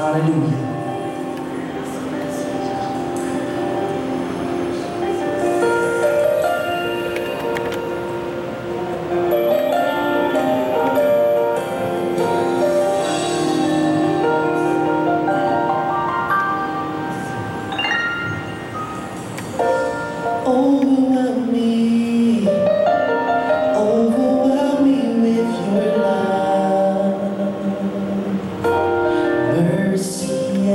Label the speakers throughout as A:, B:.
A: Hallelujah. Overwhelm me with your love, mercy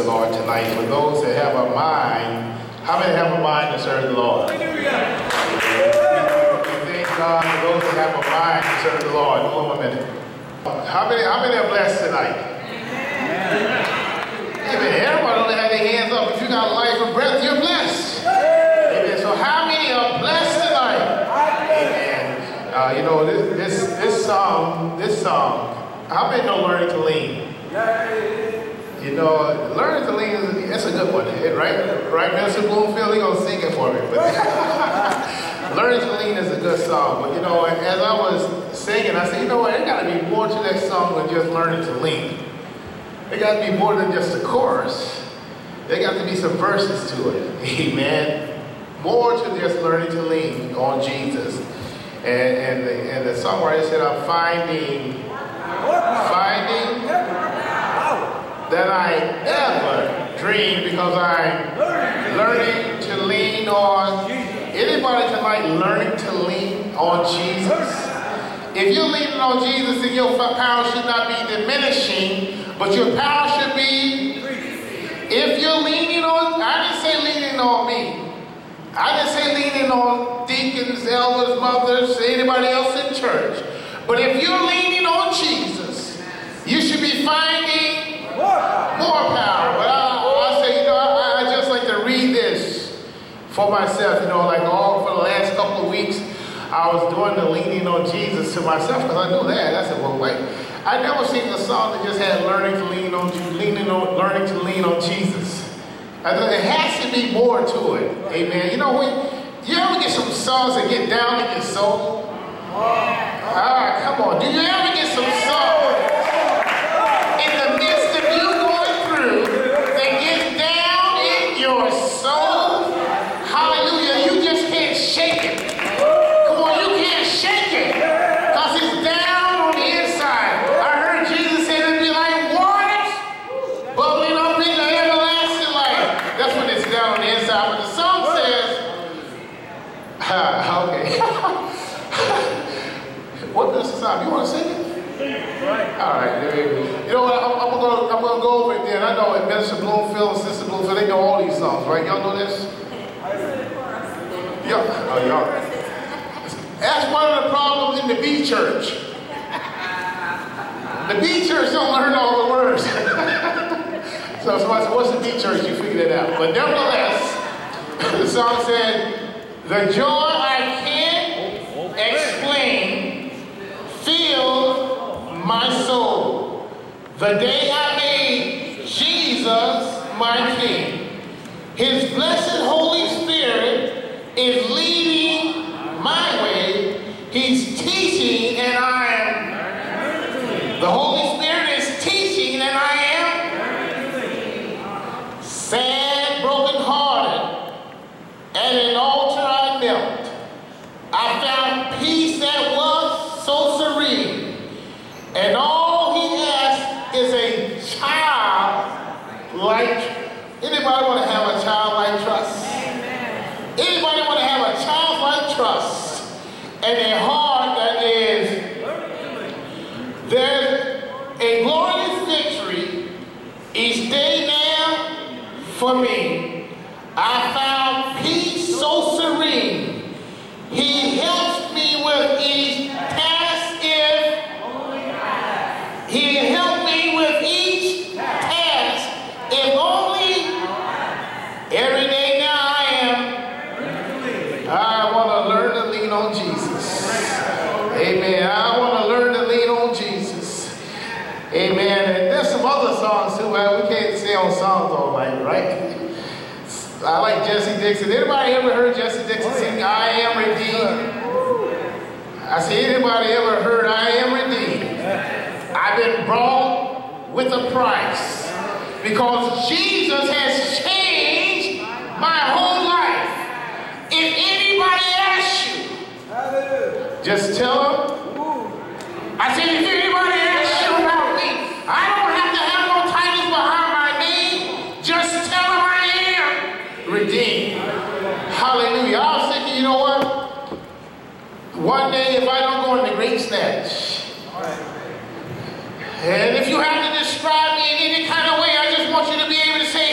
B: Lord tonight. For those that have a mind, how many have a mind to serve the Lord? We thank God for those that have a mind to serve the Lord. Hold on a minute. How many are blessed tonight? Amen. Everybody only have their hands up. If you got life and breath, you're blessed. Amen. So how many are blessed tonight? Amen. You know, this song, how many know Learning to Lean? You know, Learning to Lean, it's a good one, right? Right, Mr. Bloomfield, he's going to sing it for me. But Learning to Lean is a good song. But, you know, as I was singing, I said, you know what, there got to be more to that song than just Learning to Lean. There got to be more than just the chorus. There got to be some verses to it. Amen. More to just Learning to Lean on Jesus. And the songwriter said, I'm finding that I ever dreamed, because I'm learning to lean on. Anybody tonight learning to lean on Jesus? If you're leaning on Jesus, then your power should not be diminishing, but your power should be. If you're leaning on, I didn't say leaning on me. I didn't say leaning on deacons, elders, mothers, anybody else in church. But if you're leaning on Jesus, you should be finding more power. But I say, you know, I just like to read this for myself. You know, like for the last couple of weeks, I was doing the leaning on Jesus to myself, because I knew that. I said, well, wait. I never seen a song that just had learning to lean on Jesus. I thought there has to be more to it. Amen. You know, you ever get some songs that get down in your soul? Come on. Do you ever get some songs in the midst of you going through that gets down in your soul? Hallelujah. You just can't shake it. Come on, you can't shake it, because it's down on the inside. I heard Jesus say it'd be like waters bubbling up in the everlasting life. That's when it's down on the inside. But the song says, okay. What does the song? You want to sing it? Right. All right, there you go. You know what? I'm gonna go over it then. I know that Minister Bloomfield and Sister Bloomfield, they know all these songs, right? Y'all know this? Y'all. That's one of the problems in the B church. The B church don't learn all the words. So somebody said, what's the B church? You figure that out. But nevertheless, the song said, the joy I can't explain filled my soul. The day I made Jesus my King. His blessed Holy Spirit is leading my way. He's teaching and I am. The Holy Spirit is teaching and I am. Sad, broken hearted, at an altar I knelt. I found peace that was so serene. And all he asked is a childlike. Anybody want to have a childlike trust? Anybody want to have a childlike trust and a heart that is, there's a glorious victory each day now for me. I found peace so serene. He helps me with each task He helped me with each task if only every day now I want to learn to lean on Jesus. Amen. I want to learn to lean on Jesus. Amen. And there's some other songs too, man. We can't stay on songs all night, right? I like Jesse Dixon. Anybody ever heard Jesse Dixon sing I Am Redeemed? I say, anybody ever heard I Am Redeemed? I've been brought with a price, because Jesus has changed my whole life. If anybody asks you, just tell them. I said, if anybody asks you about me, I don't have to have no titles behind my name. Just tell them I am redeemed. Hallelujah. I was thinking, you know what? One day, if I don't go in the great snatch, and if you have to describe me in any kind of way, I just want you to be able to say,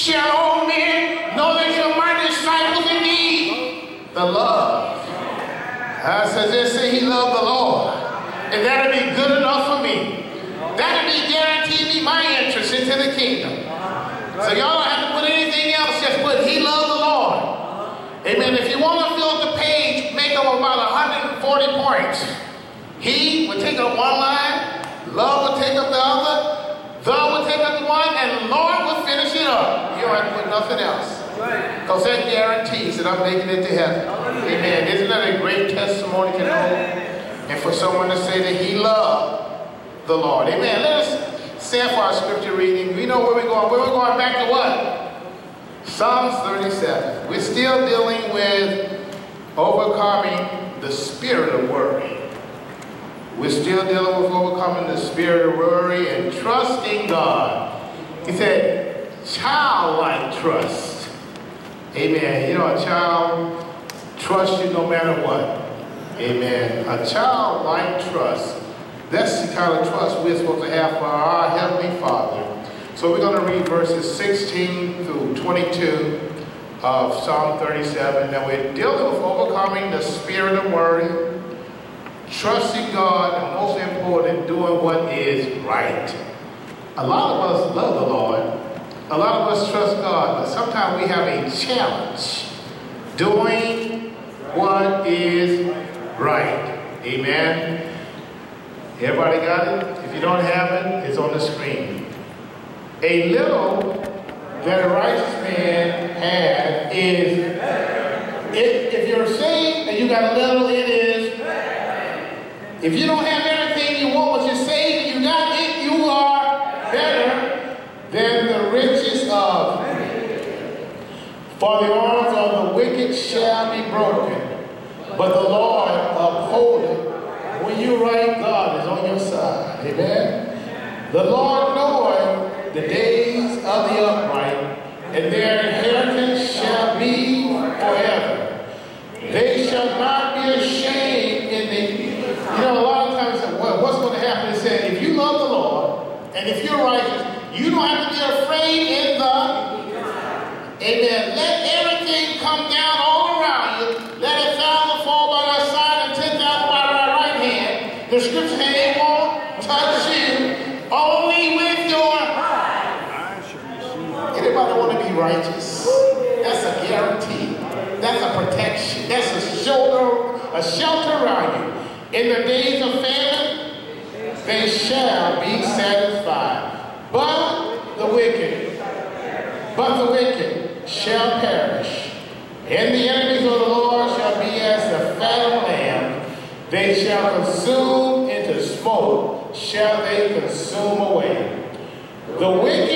B: shall all men know that you're my disciples indeed. The love. I said, just say he loved the Lord. And that'll be good enough for me. That'll be guaranteed me my entrance into the kingdom. So y'all don't have to put anything else, just put he loved the Lord. Amen. If you want to fill up the page, make up about 140 points. He would take up one line, love would take up the other, the would take up the one, and Lord would finish it up. You don't have to put nothing else. Because that guarantees that I'm making it to heaven. Amen. Isn't that a great testimony to know? And for someone to say that he loved the Lord. Amen. Let us stand for our scripture reading. We know where we're going. We're going back to what? Psalms 37. We're still dealing with overcoming the spirit of worry. We're still dealing with overcoming the spirit of worry and trusting God. He said, childlike trust. Amen. You know, a child trusts you no matter what. Amen. A childlike trust. That's the kind of trust we're supposed to have for our Heavenly Father. So we're going to read verses 16 through 22 of Psalm 37. Now we're dealing with overcoming the spirit of worry, trusting God, and most important, doing what is right. A lot of us love the Lord. A lot of us trust God, but sometimes we have a challenge doing what is right. Amen. Everybody got it? If you don't have it, it's on the screen. A little that a righteous man has is, if you're saved and you got a little, it is. If you don't have everything you want, but you're saved and you got it, you are better than the richest of. For the arms of the wicked shall be broken, but the Lord upholdeth. When you right, God is on your side. Amen. The Lord knoweth the days of the upright, and their inheritance shall be forever. They shall not be ashamed in the. You know, a lot of times, well, what's going to happen is that if you love the Lord, and if you're righteous, you don't have to be afraid in the. Amen. Let everything come down all around you. Let 1,000 fall by thy side and 10,000 by thy right hand. The scripture says it won't touch you. Only with your. Anybody want to be righteous? That's a guarantee. That's a protection. That's a shelter around you. In the days of famine, they shall be satisfied. But the wicked shall perish. And the enemies of the Lord shall be as the fat of lamb. They shall consume into smoke, shall they consume away. The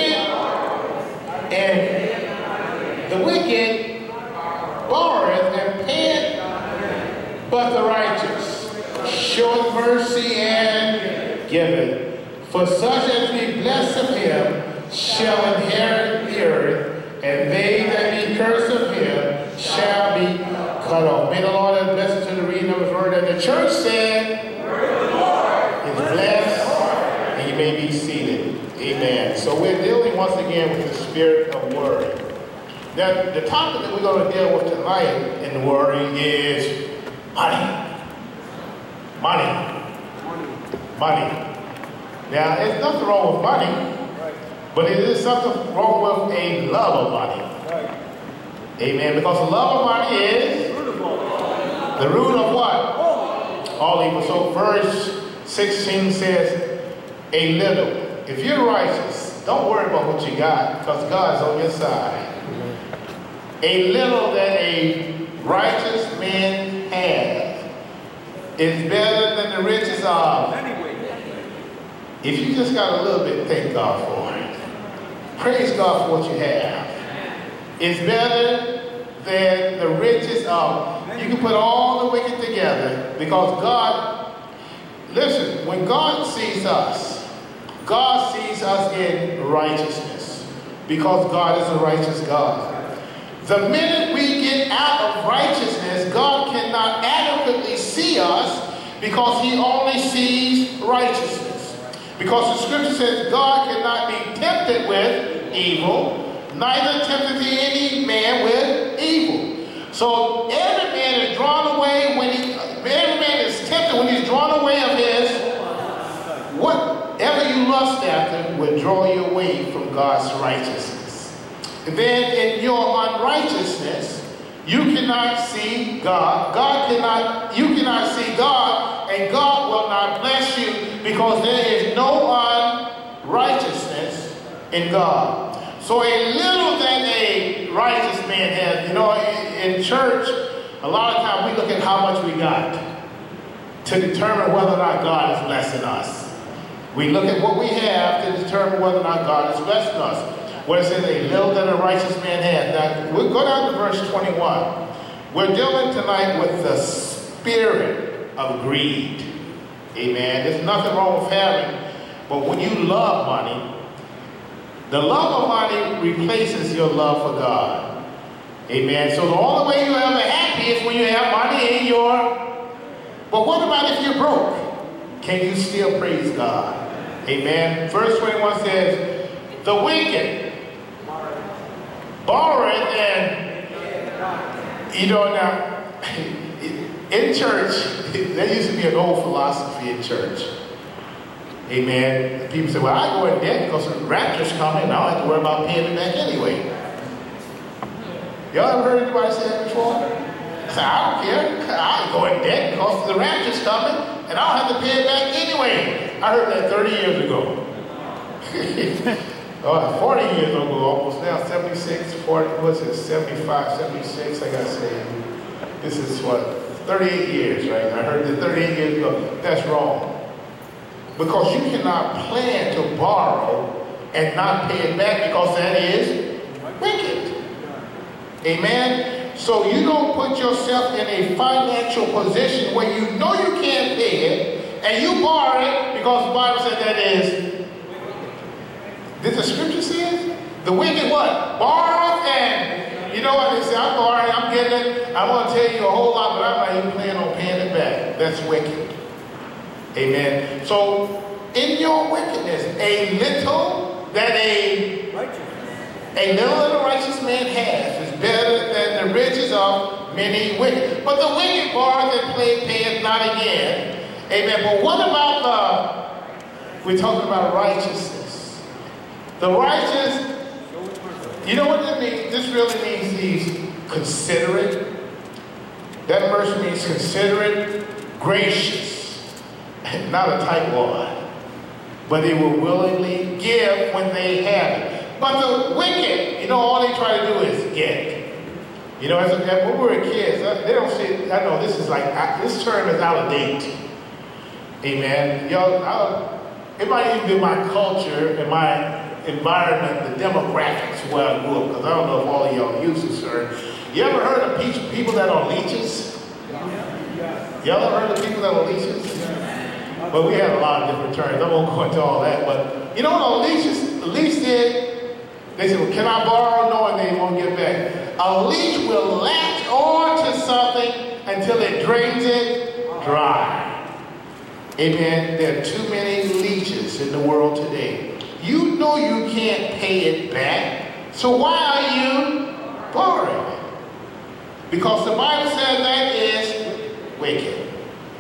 B: wicked borroweth and payeth, but the righteous showeth mercy and giveth. For such as be blessed of him shall inherit the earth, and they that be cursed of him shall be cut off. May the Lord have blessed to the reading of his word. And the church said, is blessed, and you may be seated. Amen. So we're dealing once again with the spirit of worry. Now, the topic that we're going to deal with tonight in worry is money. Money. Now, there's nothing wrong with money, but it is something wrong with a love of money. Amen. Because the love of money is the root of what? All evil. So verse 16 says, a little. If you're righteous, don't worry about what you got, because God's on your side. A little that a righteous man has is better than the riches of. If you just got a little bit, thank God for it. Praise God for what you have. It's better than the riches of. You can put all the wicked together, because God, listen, when God sees us in righteousness, because God is a righteous God. The minute we get out of righteousness, God cannot adequately see us, because he only sees righteousness. Because the scripture says God cannot be tempted with evil, neither tempteth he any man with evil. So every man is drawn away every man is tempted when he's drawn away of his, whatever you lust after will draw you away from God's righteousness. And then in your unrighteousness, you cannot see God. You cannot see God, and God will not bless you because there is no unrighteousness in God. So a little that a righteous man has, in church, a lot of times we look at how much we got to determine whether or not God is blessing us. We look at what we have to determine whether or not God is blessing us. What it says, a little that a righteous man has. Now, we'll go down to verse 21. We're dealing tonight with the spirit of greed. Amen. There's nothing wrong with having, but when you love money, the love of money replaces your love for God. Amen. So the only way you're ever happy is when you have money in your... But what about if you're broke? Can you still praise God? Amen. Verse 21 says, the wicked borrow it, and now in church, there used to be an old philosophy in church. Amen. People say, well, I go in debt because the rapture's coming and I don't have to worry about paying it back anyway. Y'all ever heard anybody say that before? I said, I don't care. I go in debt because the rapture's coming and I don't have to pay it back anyway. I heard that 30 years ago. 40 years ago, almost now, 76, 40, what's it, 75, 76, I gotta say. This is what, 38 years, right? I heard that 38 years ago. That's wrong. Because you cannot plan to borrow and not pay it back because that is wicked. Amen? So you don't put yourself in a financial position where you know you can't pay it and you borrow it because the Bible said that is. Did the scripture say it? The wicked what? Borrow and you know what they say? I'm borrowing, I'm getting it. I want to tell you a whole lot, but I'm not even planning on paying it back. That's wicked. Amen. So in your wickedness, a little that a righteous man has is better than the riches of many wicked. But the wicked borrow and payeth not again. Amen. But what about we're talking about righteousness. The righteous, you know what that means? This really means he's considerate. That verse means considerate, gracious, not a tightwad. But they will willingly give when they have it. But the wicked, all they try to do is get. When we were kids, they don't say, I know this is like, this term is out of date. Amen. It might even be my culture and my environment, the demographics where I grew up, because I don't know if all of y'all use this term. You ever heard of people that are leeches? Y'all ever heard of people that are leeches? But we have a lot of different terms. I won't go into all that. But you know what a leech did? They said, well, can I borrow? No, and they won't get back. A leech will latch on to something until it drains it dry. Amen. There are too many leeches in the world today. You know you can't pay it back, so why are you borrowing it? Because the Bible says that is wicked.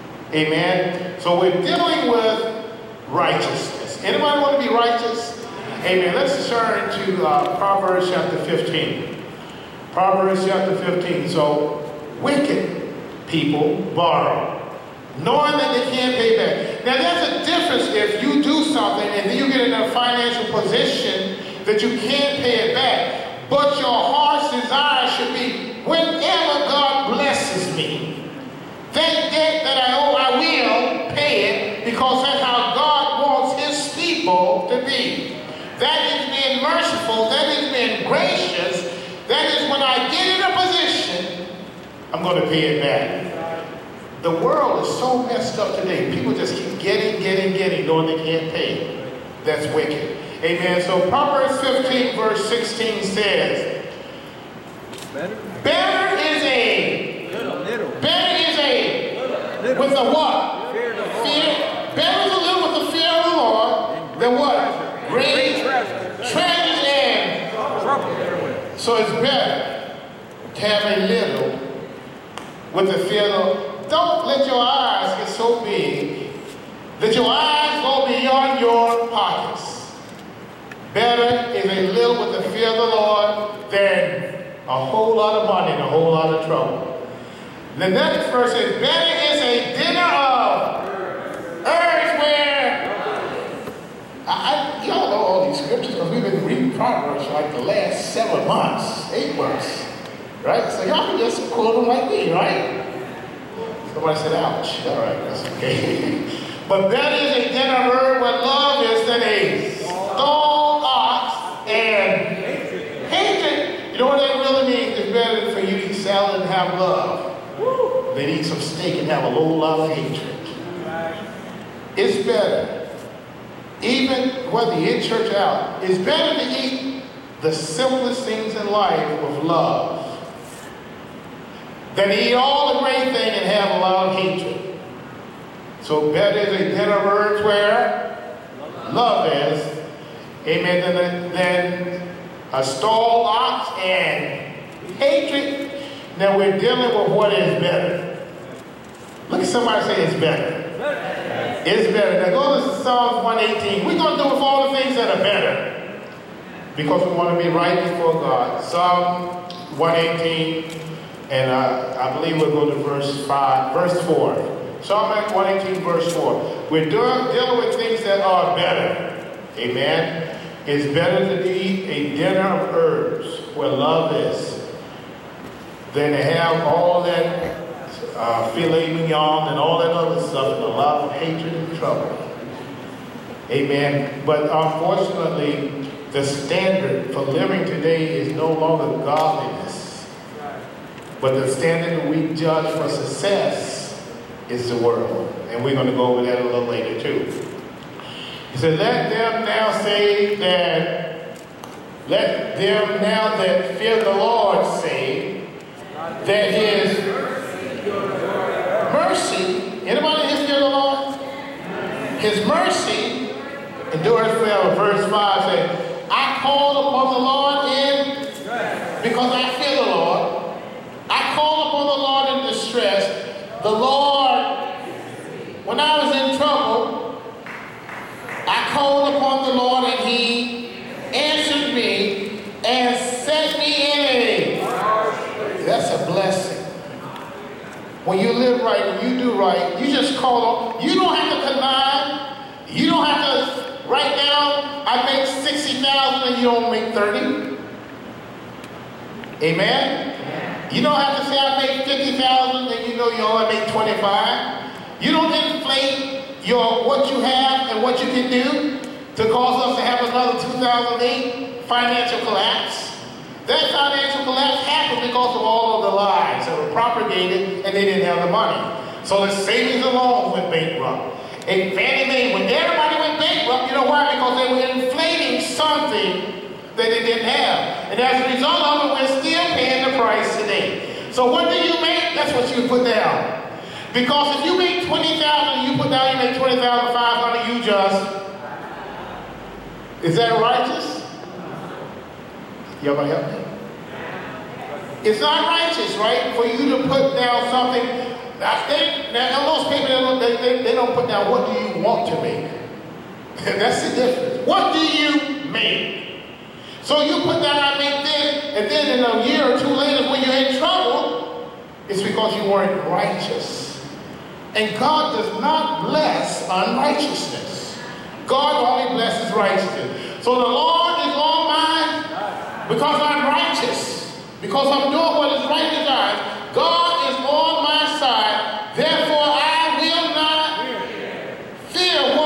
B: Amen? So we're dealing with righteousness. Anybody want to be righteous? Amen. Let's turn to Proverbs chapter 15. Proverbs chapter 15. So wicked people borrow, knowing that they can't pay back. Now, there's a difference if you do something and then you get in a financial position that you can't pay it back, but your heart's desire should be, whenever God blesses me, that debt that I owe, I will pay it, because that's how God wants his people to be. That is being merciful, that is being gracious, that is when I get in a position, I'm going to pay it back. The world is so messed up today. People just keep getting, knowing they can't pay. That's wicked. Amen. So Proverbs 15, verse 16 says, Better is a with the what? Fear. Better is a little with the fear of the Lord than what? Great treasures and trouble. So it's better to have a little with the fear of the Lord. Don't let your eyes get so big that your eyes go beyond your pockets. Better is a little with the fear of the Lord than a whole lot of money and a whole lot of trouble. The next verse says, better is a dinner of herbs where... y'all know all these scriptures because we've been reading Proverbs for like the last 7 months, 8 months. Right? So y'all can just quote them like me, right? Somebody said, ouch. All right, that's okay. But better is a dinner of herb where love is than a stalled ox and hatred. You know what that really means? It's better for you to eat salad and have love than eat some steak and have a whole lot of hatred. It's better, even whether you're in church or out, it's better to eat the simplest things in life with love than to eat all the great things and have a lot of hatred. So better is a dinner of herbs where love is, amen, than a stalled ox and hatred. Now we're dealing with what is better. Look at somebody say it's better. It's better. Now go to Psalms 118. We're going to do with all the things that are better because we want to be right before God. Psalm 118, and I believe we'll go to verse 4. Psalm 118, verse 4. We're dealing with things that are better. Amen. It's better to eat a dinner of herbs where love is than to have all that filet mignon and all that other stuff and a lot of hatred and trouble. Amen. But unfortunately, the standard for living today is no longer godliness. But the standard that we judge for success is the world. And we're going to go over that a little later too. He said, let them now that fear the Lord say that his mercy, anybody here fear the Lord? His mercy endures forever. Verse 5 says, I called upon the Lord because I fear the Lord. I called upon the Lord in distress. The Lord, when I was in trouble, I called upon the Lord and he answered me and set me in a... That's a blessing. When you live right, when you do right, you just call on. You don't have to connive. You don't have to write down, I make 60,000 and you don't make 30. Amen? You don't have to say I make 50,000 and you know you only make 25. You don't inflate what you have and what you can do to cause us to have another 2008 financial collapse. That financial collapse happened because of all of the lies that were propagated and they didn't have the money. So the savings and loans went bankrupt. And Fannie Mae, when everybody went bankrupt, you know why? Because they were inflating something that they didn't have. And as a result of it, we're still paying the price today. So what do you make? That's what you put down. Because if you make 20,000, you put down, you make 20,500, you just... Is that righteous? Y'all gonna help me? It's not righteous, right? For you to put down something. Now most people, they don't put down what do you want to make. That's the difference. What do you make? So you put down I make this, and then in a year or two later when you're in trouble, it's because you weren't righteous. And God does not bless unrighteousness. God only blesses righteousness. So the Lord is on mine because I'm righteous, because I'm doing what is right in His eyes. God is on my side, therefore I will not fear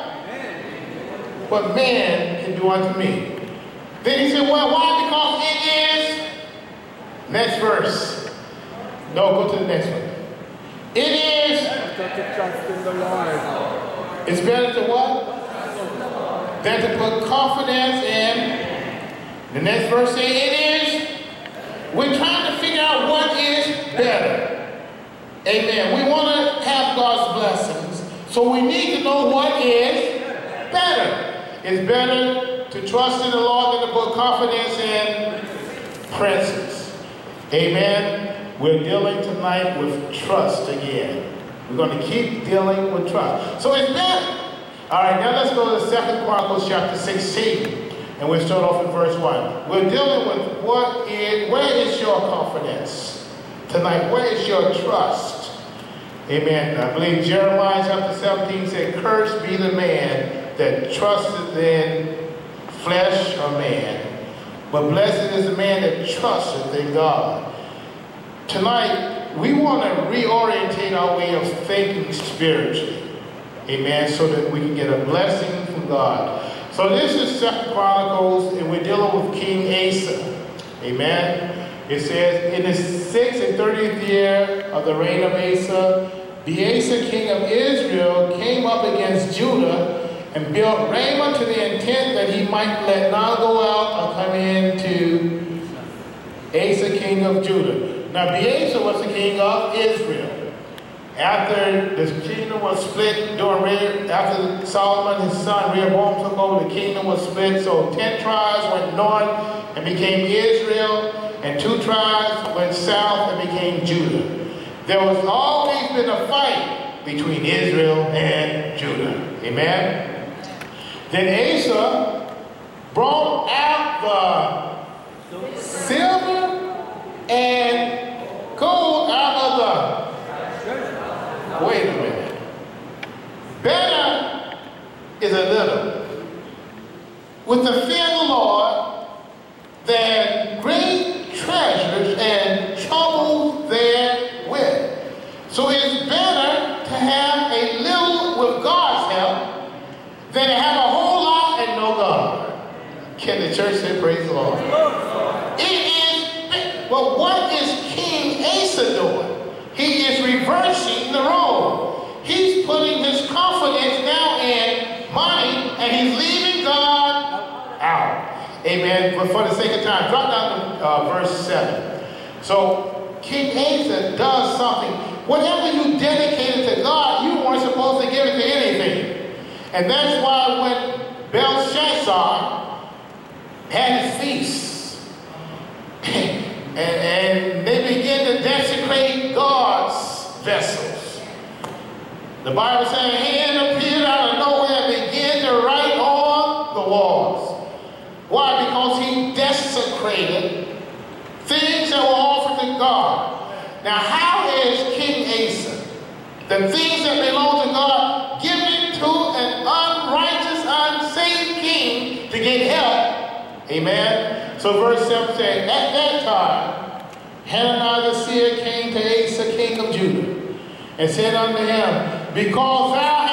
B: what man can do unto me. Then he said, well, why? Because it is, next verse. No, go to the next one. It is,
C: to trust in the Lord.
B: It's better to what? Than to put confidence in. The next verse says it is. We're trying to figure out what is better. Amen. We want to have God's blessings. So we need to know what is better. It's better to trust in the Lord than to put confidence in princes. Amen. We're dealing tonight with trust again. We're going to keep dealing with trust. So it's better. All right, now let's go to 2 Chronicles chapter 16. And we'll start off in verse 1. We're dealing with where is your confidence tonight? Where is your trust? Amen. I believe Jeremiah chapter 17 said, "Cursed be the man that trusteth in flesh or man, but blessed is the man that trusteth in God." Tonight, we want to reorientate our way of thinking spiritually. Amen. So that we can get a blessing from God. So this is 2 Chronicles, and we're dealing with King Asa. Amen. It says, "In the 6th and 30th year of the reign of Asa, the Asa king of Israel came up against Judah and built Ramah to the intent that he might let none go out or come in to Asa king of Judah." Now, Asa was the king of Israel. After the kingdom was split, after Solomon, his son, Rehoboam took over, the kingdom was split. So 10 tribes went north and became Israel, and 2 tribes went south and became Judah. There was always been a fight between Israel and Judah. Amen. Then Asa brought out the silver and gold out of the... Wait a minute. Better is a little. With the fear of the Lord, than great treasures and trouble therewith. So it's better to have a little with God's help than to have a whole lot and no God. Can the church say praise the Lord? Well, what is King Asa doing? He is reversing the role. He's putting his confidence now in money, and he's leaving God out. Amen. But for the sake of time, drop down to verse 7. So King Asa does something. Whatever you dedicated to God, you weren't supposed to give it to anything. And that's why when Belshazzar had his feast, and they began to desecrate God's vessels. The Bible says, a hand appeared out of nowhere and began to write on the walls. Why? Because he desecrated things that were offered to God. Now, how is King Asa, the things that belong to God, given to an unrighteous, unsaved king to get help? Amen. So verse 7 says, "At that time, Hananiah the seer came to Asa, king of Judah, and said unto him, because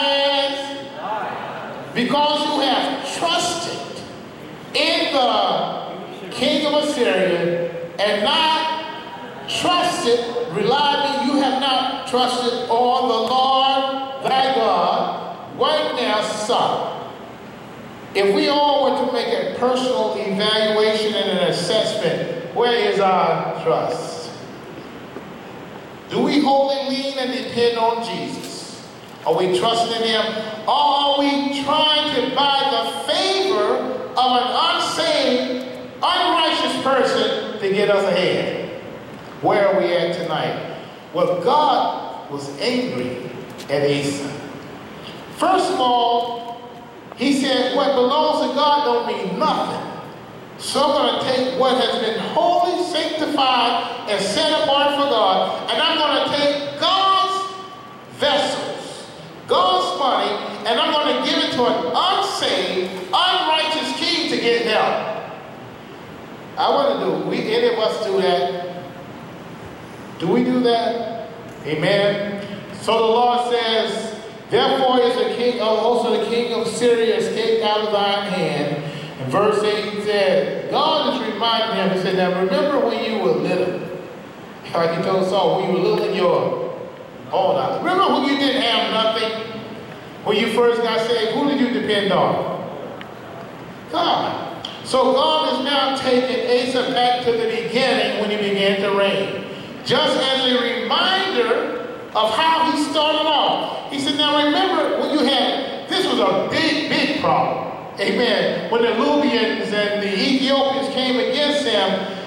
B: you have trusted in the king of Assyria, and not trusted, reliably, you have not trusted on the Lord thy God, right now, son." If we all were to make a personal evaluation and an assessment, where is our trust? Do we wholly lean and depend on Jesus? Are we trusting in him? Or are we trying to buy the favor of an unsaved, unrighteous person to get us ahead? Where are we at tonight? Well, God was angry at Asa. First of all, he said, what belongs to God don't mean nothing. So I'm going to take what has been wholly sanctified and set apart for God, and I'm going to take God's vessels, God's money, and I'm going to give it to an unsaved, unrighteous king to get help. I want to do, any of us do that? Do we do that? Amen. So the Lord says, therefore is the king, also the king of Syria escaped out of thine hand. And verse 8 he said, God is reminding him, he said, now remember when you were little. Like he told Saul, when you were little in your own eyes. Remember when you didn't have nothing? When you first got saved, who did you depend on? God. So God is now taking Asa back to the beginning when he began to reign. Just as a reminder of how he started off. He said, now remember when you had, this was a big, problem. Amen. When the Libyans and the Ethiopians came against him,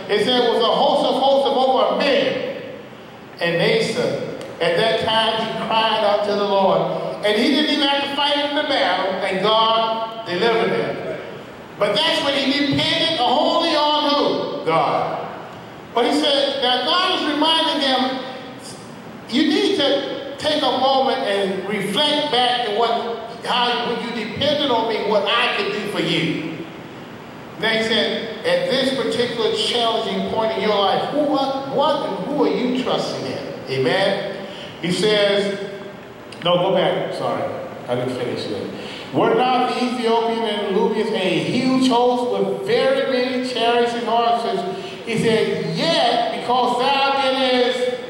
B: it said it was a host of over 1 million. And Asa, at that time, he cried out to the Lord. And he didn't even have to fight in the battle, and God delivered him. But that's when he depended wholly on who? God. But he said, now God is reminding them, you need to take a moment and reflect back to how when you depended on me, what I could do for you. Then he said, at this particular challenging point in your life, who are you trusting in? Amen? He says, no, go back. Sorry, I didn't finish it. Were not the Ethiopian and Libyans a huge host with very many chariots and horses? He said, yet, because thou didst,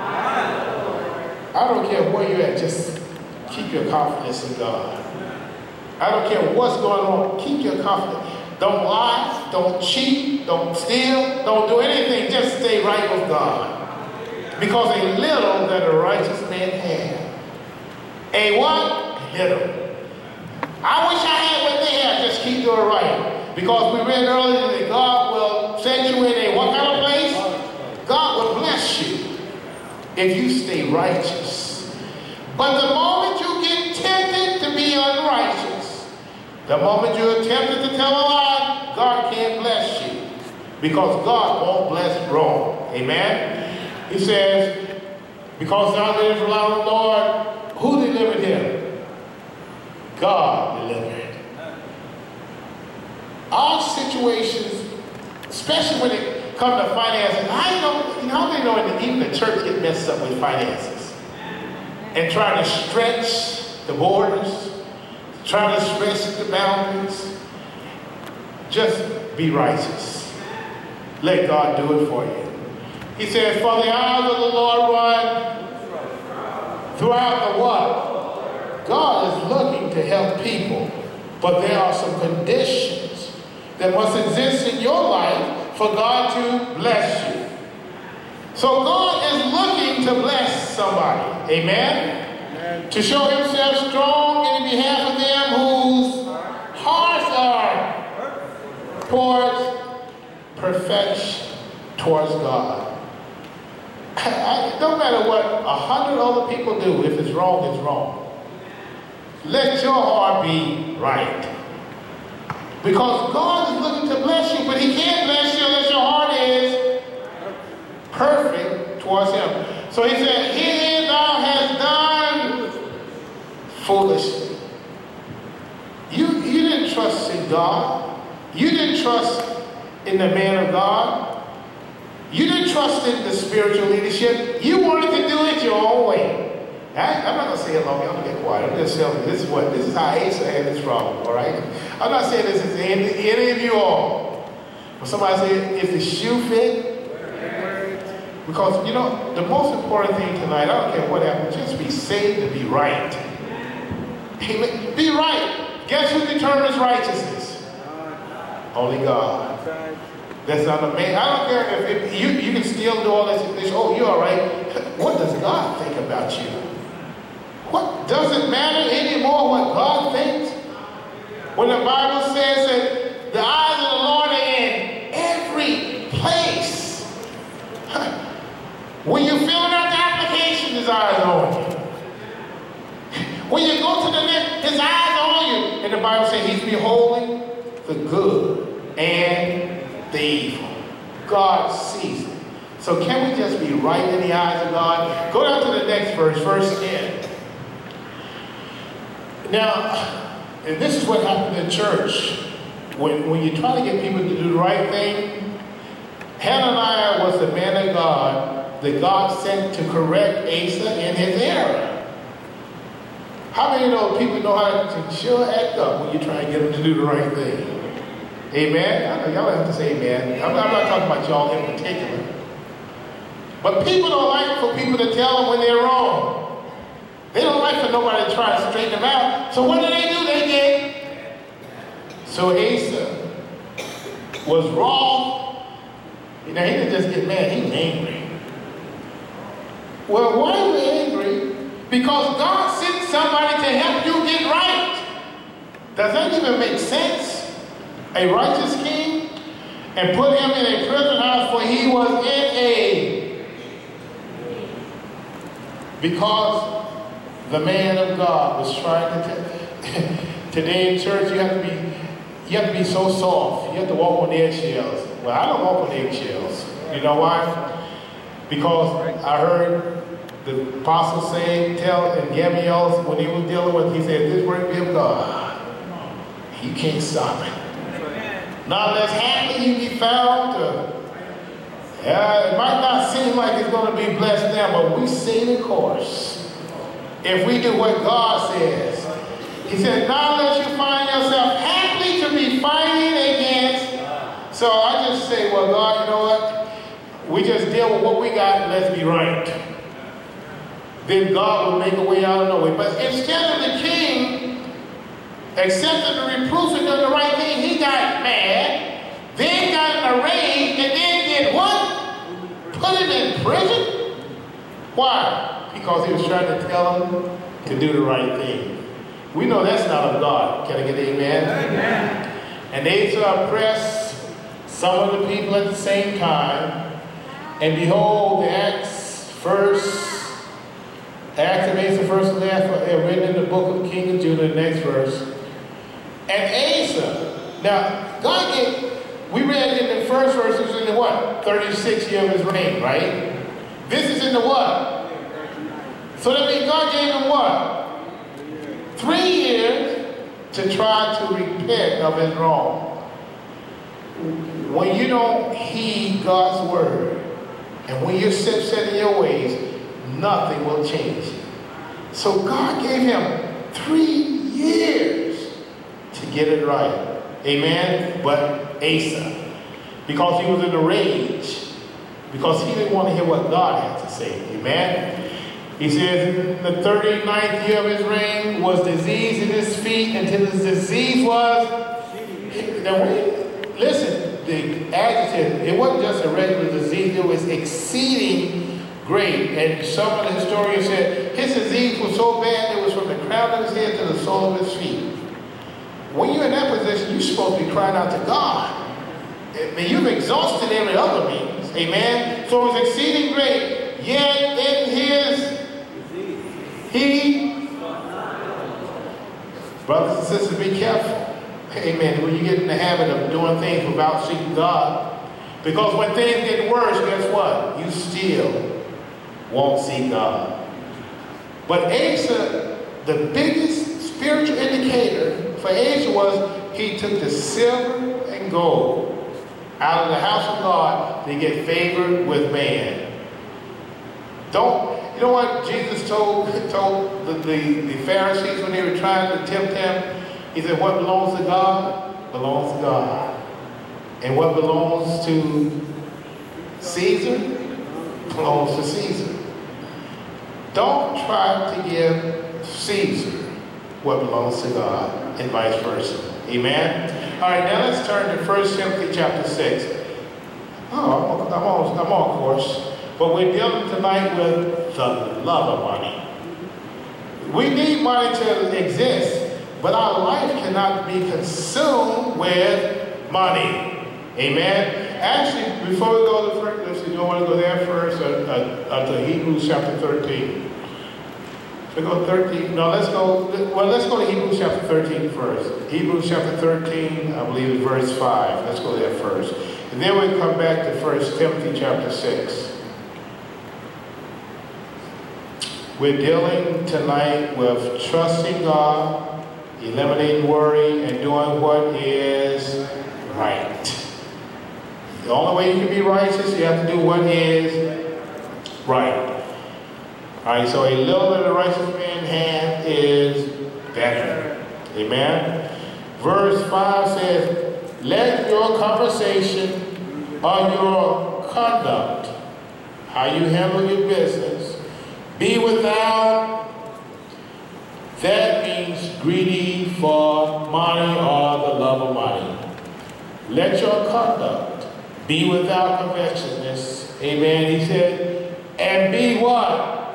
B: I don't care where you're at, just keep your confidence in God. I don't care what's going on, keep your confidence. Don't lie, don't cheat, don't steal, don't do anything, just stay right with God. Because a little that a righteous man had. A what? Little. I wish I had what they had, just keep doing right. Because we read earlier that God will set you in a what kind of place? God will bless you if you stay righteous. But the moment you get tempted to be unrighteous, the moment you're tempted to tell a lie, God can't bless you. Because God won't bless wrong. Amen? He says, because thou didst rely on the Lord, who delivered him? God delivered. Our situations, especially when it comes to finances, how many know that even the church gets messed up with finances? And trying to stretch the borders, trying to stretch the boundaries. Just be righteous. Let God do it for you. He says, for the eyes of the Lord run throughout the what? God is looking to help people, but there are some conditions that must exist in your life for God to bless you. So God is looking to bless somebody. Amen? To show himself strong in behalf of them whose hearts are towards perfection, towards God. No matter what 100 other people do, if it's wrong, it's wrong. Let your heart be right. Because God is looking to bless you, but he can't bless you unless your heart is perfect towards him. So he said, here thou hast done foolishly. You didn't trust in God. You didn't trust in the man of God. You didn't trust in the spiritual leadership. You wanted to do it your own way. I'm not going to say it long. I'm going to get quiet. I'm just telling you, this is how Asa had this problem, all right? I'm not saying this is any of you all. When somebody says, if the shoe fit, because, the most important thing tonight, I don't care what happens, just be saved and be right. Amen. Be right. Guess who determines righteousness? Only God. That's not a man. I don't care if you can still do all this. Oh, you're all right. What does God think about you? What does it matter anymore what God thinks? When the Bible says that the eyes of the Lord are in every place. When you're filling out the application, his eyes are on you. When you go to the next, his eyes are on you. And the Bible says he's beholding the good and the evil. God sees it. So can we just be right in the eyes of God? Go down to the next verse, verse 10. Now, and this is what happened in church. When you try to get people to do the right thing, Hananiah was the man of God that God sent to correct Asa in his error. How many know people know how to sure act up when you try and get them to do the right thing? Amen? I know y'all have to say amen. I'm not talking about y'all in particular. But people don't like for people to tell them when they're wrong. They don't like for nobody to try to straighten them out. So what do? They get. So Asa was wrong. He didn't just get mad, he was angry. Well, why are you angry? Because God sent somebody to help you get right. Does that even make sense? A righteous king? and put him in a prison house, for he was because the man of God was trying to today in church you have to be so soft. You have to walk on eggshells. Well, I don't walk on eggshells. You know why? Because I heard the apostle tell Gamaliel when he was dealing with, he said, this work be of God. You can't stop it. Not unless happily you be found. It might not seem like it's going to be blessed now, but we see the course. If we do what God says. He said, not unless you find yourself happy to be fighting against. So I just say, well, God, you know what? We just deal with what we got and let's be right. Then God will make a way out of no way. But instead of the king accepting the reproof and doing the right thing, he got mad, then got in a rage, and then did what? Put him in prison? Why? Because he was trying to tell him to do the right thing. We know that's not of God. Can I get an amen? Amen. And they oppress some of the people at the same time. And behold, the Acts of Asa, first and last, are written in the book of King of Judah, the next verse. And Asa, now, God gave, we read in the first verse, it was in the what? 36th year of his reign, right? This is in the what? So that means God gave him what? 3 years to try to repent of his wrong. When you don't heed God's word, and when you're set in your ways, nothing will change. So God gave him 3 years to get it right. Amen? But Asa, because he was in a rage, because he didn't want to hear what God had to say. Amen? He says, in the 39th year of his reign was disease in his feet until his disease was, now listen, the adjective, it wasn't just a regular disease, it was exceeding great. And some of the historians said his disease was so bad it was from the crown of his head to the sole of his feet. When you're in that position, you're supposed to be crying out to God. I mean, you've exhausted every other means. Amen? So it was exceeding great. Yet in his brothers and sisters, be careful. Amen. When you get in the habit of doing things without seeking God. Because when things get worse, guess what? You still won't see God. But Asa, the biggest spiritual indicator for Asa was he took the silver and gold out of the house of God to get favor with man. You know what Jesus told the Pharisees when they were trying to tempt him? He said, what belongs to God, belongs to God. And what belongs to Caesar, belongs to Caesar. Don't try to give Caesar what belongs to God, and vice versa. Amen? All right, now let's turn to 1 Timothy chapter 6. Oh, I'm on course. But we're dealing tonight with the love of money. We need money to exist, but our life cannot be consumed with money. Amen? Actually, before we go to first, you don't want to go there first, to Hebrews chapter 13. We go 13. No, let's go to Hebrews chapter 13 first. Hebrews chapter 13, I believe it's verse 5. Let's go there first. And then we come back to 1 Timothy chapter 6. We're dealing tonight with trusting God, eliminating worry, and doing what is right. The only way you can be righteous, you have to do what is right. All right, so a little bit of righteous man's hand is better. Amen? Verse 5 says, let your conversation or your conduct, how you handle your business, be without, that means greedy for money or the love of money. Let your conduct be without covetousness. Amen. He said, and be what?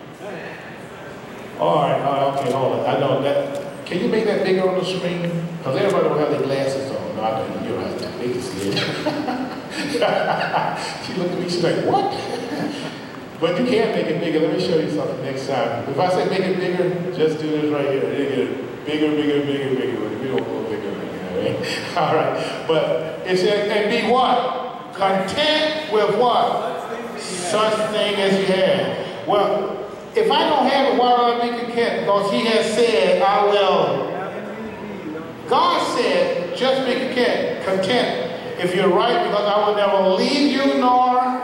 B: All right, okay, hold on. I know that. Can you make that bigger on the screen? Because everybody don't have their glasses on. no, I don't. You're right. They can see it. She looked at me, she's like, what? But you can make it bigger. Let me show you something next time. If I say make it bigger, just do this right here. You get it bigger, bigger, bigger, bigger. We don't go bigger, right? All right. But it says, and be what? Content with what? Such thing as you have. Well, if I don't have it, why would I be content? Because he has said, I will. God said, just be content if you're right, because I will never leave you nor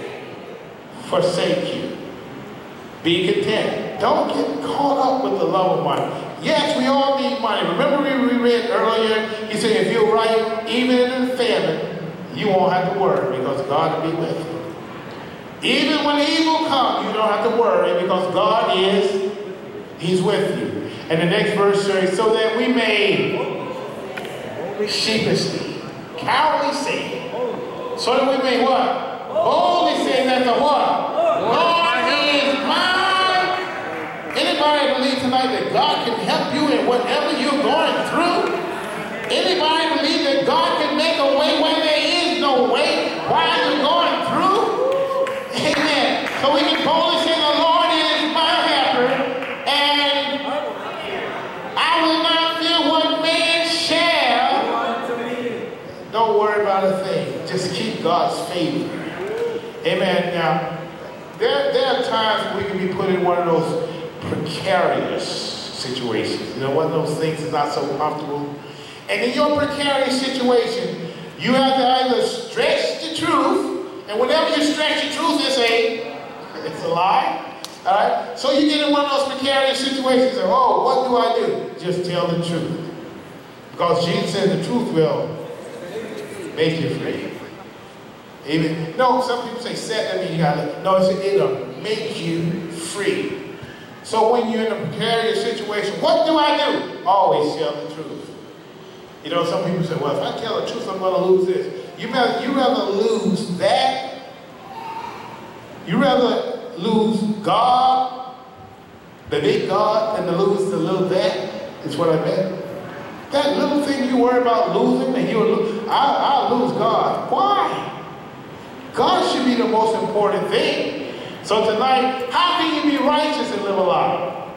B: forsake you. Be content. Don't get caught up with the love of money. Yes, we all need money. Remember we read earlier, he said, if you're right, even in the famine, you won't have to worry because God will be with you. Even when evil comes, you don't have to worry because God He's with you. And the next verse says, so that we may sheepishly, cowardly say, so that we may what? Boldly say that the what? Lord is mine. Anybody believe tonight that God can help you in whatever you're going through? Anybody believe that God can make a way when there is no way while you're going through? Amen. So we can boldly say the Lord is my helper, and I will not fear what man shall. Don't worry about a thing. Just keep God's favor. Amen. Now, there are times we can be put in one of those precarious situations. You know, one of those things that's not so comfortable. And in your precarious situation, you have to either stretch the truth, and whenever you stretch the truth, it's a lie. All right? So you get in one of those precarious situations, and what do I do? Just tell the truth. Because Jesus said the truth will make you free. Amen. No, some people say set, I mean you gotta, no, it'll make you free. So when you're in a precarious situation, what do I do? Always tell the truth. You know, some people say, well, if I tell the truth, I'm going to lose this. You rather lose that. You rather lose God, the big God, than to lose the little that, is what I meant. That little thing you worry about losing, and I'll lose God. Why? God should be the most important thing. So tonight, how can you be righteous and live a lie?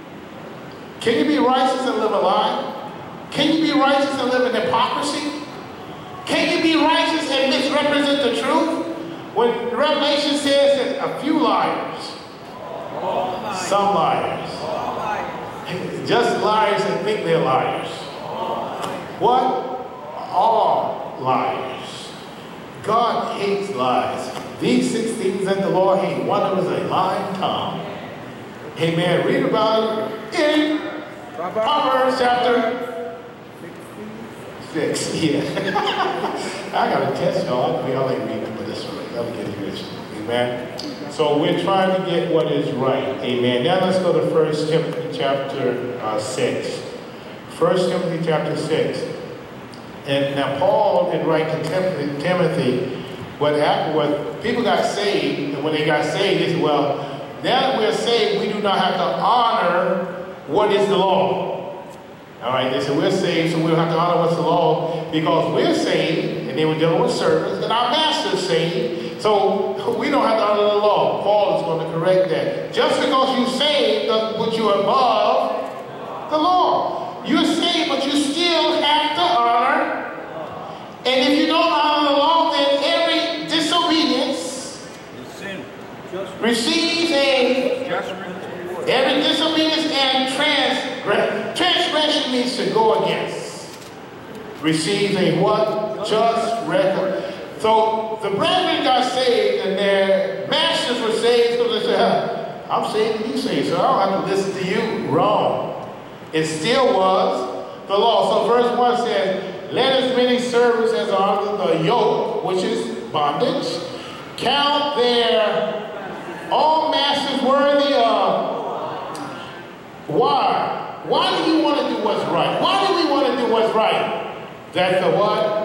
B: Can you be righteous and live a lie? Can you be righteous and live in hypocrisy? Can you be righteous and misrepresent the truth? When Revelation says that a few liars, some liars, just liars that think they're liars. What? All liars. God hates lies. These 6 things that the Lord hates, one of them is a lying tongue. Amen. Read about it in Proverbs chapter 6. Yeah. I got to test y'all. Y'all ain't reading for this one. Y'all get rich. Amen. So we're trying to get what is right. Amen. Now let's go to 1 Timothy chapter 6. 1 Timothy chapter 6. And now Paul had write to Timothy, what happened was people got saved, and when they got saved, they said, well, now that we're saved, we do not have to honor what is the law. All right, they said we're saved, so we don't have to honor what's the law because we're saved, and they were dealing with servants, and our master's saved, so we don't have to honor the law. Paul is going to correct that. Just because you're saved doesn't put you above the law. You're saved, but you still have to honor. And if you don't honor the law, then every disobedience receives every disobedience and transgression means to go against. Receives a what? Just record. So the brethren got saved and their masters were saved, so they said, I'm saved and you saved, so I don't have to listen to you. Wrong. It still was the law. So verse 1 says, let as many servants as are under the yoke, which is bondage, count their own masters worthy of. Why? Why do you want to do what's right? Why do we want to do what's right? That the what?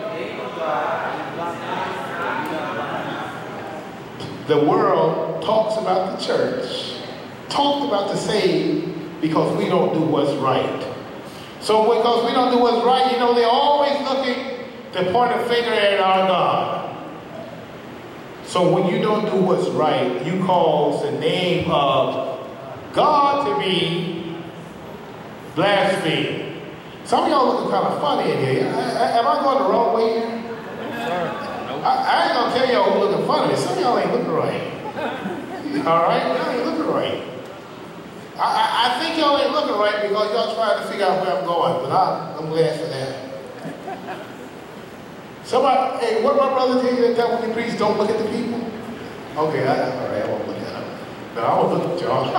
B: The world talks about the church, talks about the saved, because we don't do what's right. So because we don't do what's right, you know, they're always looking to point a finger at our God. So when you don't do what's right, you cause the name of God to be blasphemed. Some of y'all looking kind of funny in here. Am I going the wrong way here? I ain't going to tell y'all who looking funny. Some of y'all ain't looking right. All right? Y'all ain't looking right. I think y'all ain't looking right because y'all trying to figure out where I'm going, but I'm glad for that. Somebody, hey, what my brother tell you that time when he preach, don't look at the people? Okay, all right, I won't look at them. No, I won't look at y'all.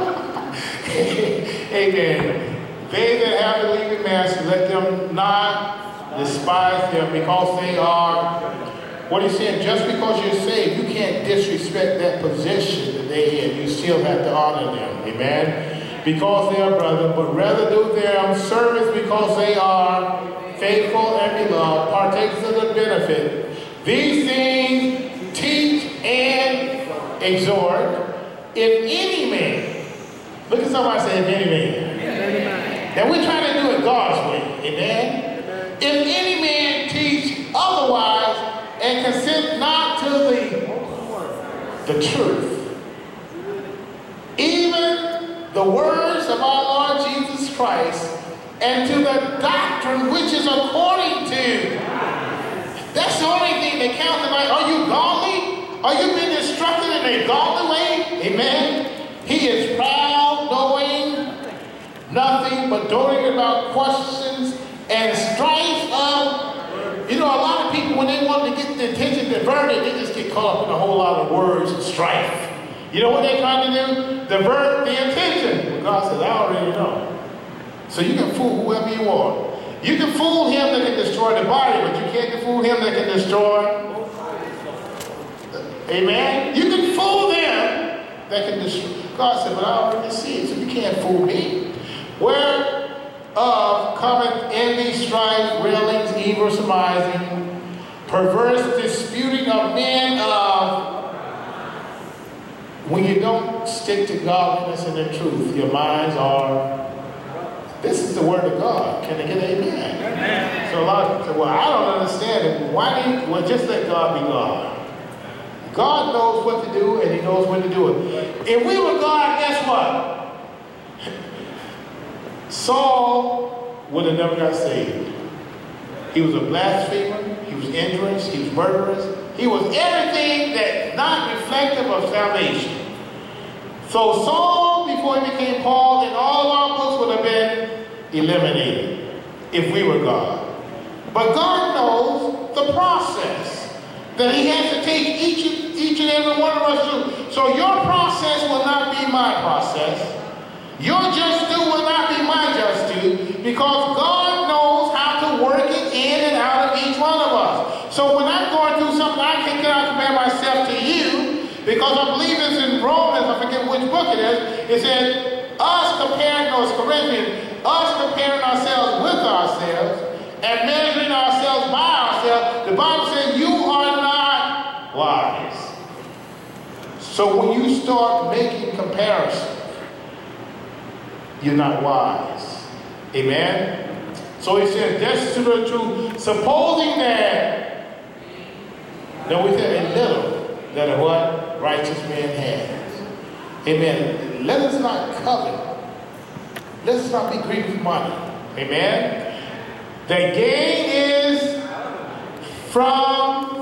B: Amen. They that have believing master, let them not despise them because they are, what he said, just because you're saved, you can't disrespect that position that they in. You still have to honor them. Amen. Because they are brethren, but rather do them service because they are faithful and beloved, partakers of the benefit. These things teach and exhort. If any man, look at somebody say, if any man. Now we're trying to do it God's way. Amen. If any man teach otherwise and consent not to the truth, even the words of our Lord Jesus Christ, and to the doctrine which is according to. That's the only thing that counts tonight. Are you godly? Are you being instructed in a godly way? Amen. He is proud, knowing nothing but doting about questions and strife of, you know, a lot of people when they want to get the attention diverted, they just get caught up in a whole lot of words and strife. You know what they're trying to do? Divert the attention. Well, God says, I already know. So you can fool whoever you want. You can fool him that can destroy the body, but you can't fool him that can destroy. Amen? You can fool them that can destroy. God said, but I already see it, so you can't fool me. Whereof cometh envy, strife, railings, evil surmising, perverse disputing of men of. When you don't stick to godliness and the truth, your minds are. This is the word of God. Can I get an amen? Amen. So a lot of people say, well, I don't understand it. Why do you, well, just let God be God. God knows what to do, and he knows when to do it. If we were God, guess what? Saul would have never got saved. He was a blasphemer. He was injurious. He was murderous. He was everything that's not reflective of salvation. So Saul, before he became Paul, and all of our books would have been eliminated if we were God. But God knows the process that he has to take each and every one of us through. So your process will not be my process. Your just due will not be my just due, because God knows how to work it in and out of each one of us. So when I'm going through something, I cannot compare myself to you, because I believe it's in Romans, I forget which book it is. It said, us comparing ourselves with ourselves and measuring ourselves by ourselves. The Bible says you are not wise. So when you start making comparisons, you're not wise. Amen? So he says, that's to the truth. Supposing that we said a little that a what? Righteous man has. Amen. Let us not covet. Let us not be greedy for money. Amen. The gain is from.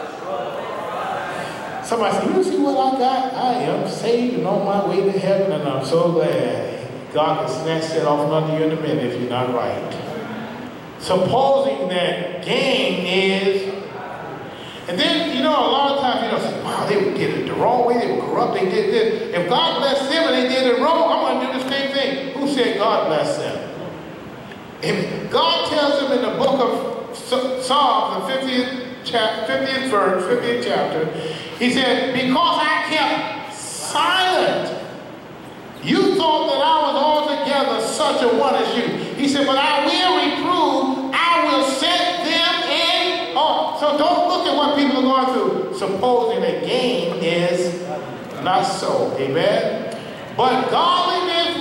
B: Somebody said, you see what I got? I am saved and on my way to heaven, and I'm so glad. God can snatch that off under you in a minute if you're not right. Supposing that gain is, and then, you know, a lot of times, you know, say, wow, they did it the wrong way, they were corrupt, they did this. If God blessed them and they did it wrong, I'm going to do the same thing. Who said God blessed them? And God tells them in the book of Psalms, the 50th verse, 50th chapter, he said, because I kept silent, you thought that I was altogether such a one as you. He said, but I will reprove, I will set them in awe. So don't look at what people are going through, supposing that gain is not so. Amen? But godliness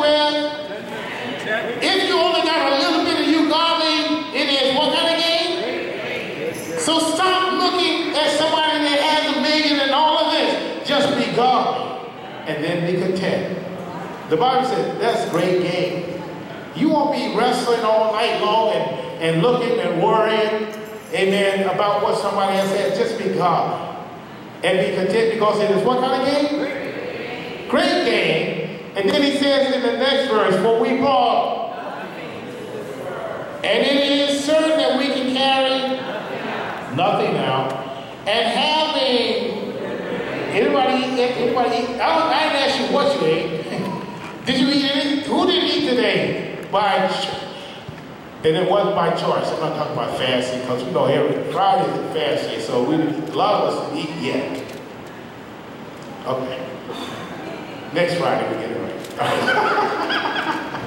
B: with, if you only got a little bit of you godly, it is what kind of gain? So godly and then be content. The Bible says that's great gain. You won't be wrestling all night long and looking and worrying, amen, about what somebody has said. Just be godly and be content, because it is what kind of gain? Great gain. And then he says in the next verse, for we brought, and it is certain that we can carry nothing out. And having, anybody eat? I didn't ask you what you ate. Did you eat anything? Who didn't eat today? And it wasn't by choice. I'm not talking about fasting, because we know every Friday is fasting, so a lot of us didn't eat yet. Okay. Next Friday we get it right.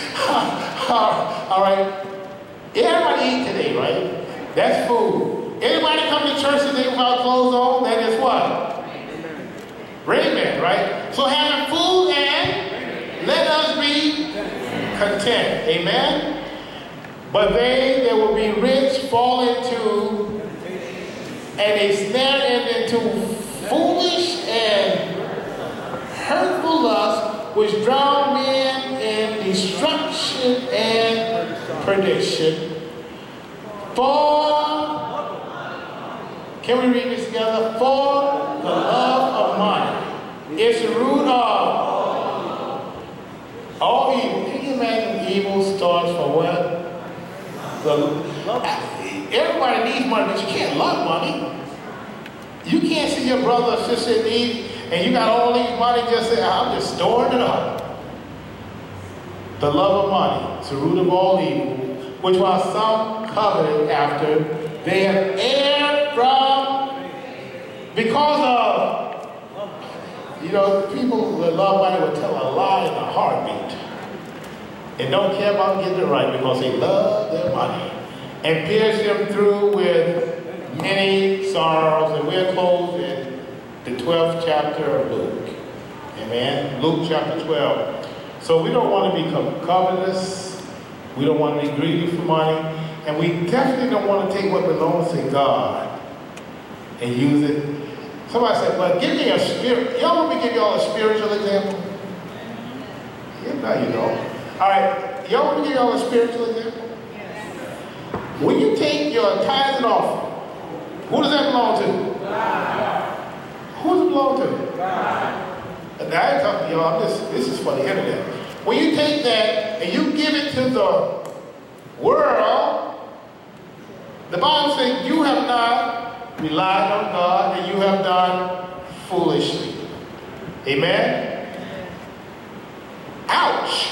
B: All right. Everybody eat today, right? That's food. Anybody come to church today without clothes on? That is what? Raiment, right? So having food and let us be content. Amen? But they that will be rich fall into and a snare and into foolish and hurtful lust, which drown men in destruction and perdition. Can we read this together? For the love of money is the root of all evil. Can you imagine evil starts for what? Everybody needs money, but you can't love money. You can't see your brother or sister in need, and you got all these money, just say, I'm just storing it up. The love of money is the root of all evil, which while some coveted after, they have erred from, because of, the people that love money will tell a lie in a heartbeat and don't care about getting it right, because they love their money, and pierce them through with many sorrows. And we're closed in the 12th chapter of Luke. Amen? Luke chapter 12. So we don't want to become covetous. We don't want to be greedy for money. And we definitely don't want to take what belongs to God and use it. Somebody said, well, give me a spirit. Y'all want me to give y'all a spiritual example? Yeah, no, you don't. All right, y'all want me to give y'all a spiritual example? When you take your tithes and offering, who does that belong to? God. Who does it belong to? God. And I ain't talking to y'all, this is for the internet. When you take that and you give it to the world, the Bible says you have not relied on God and you have done foolishly. Amen? Ouch.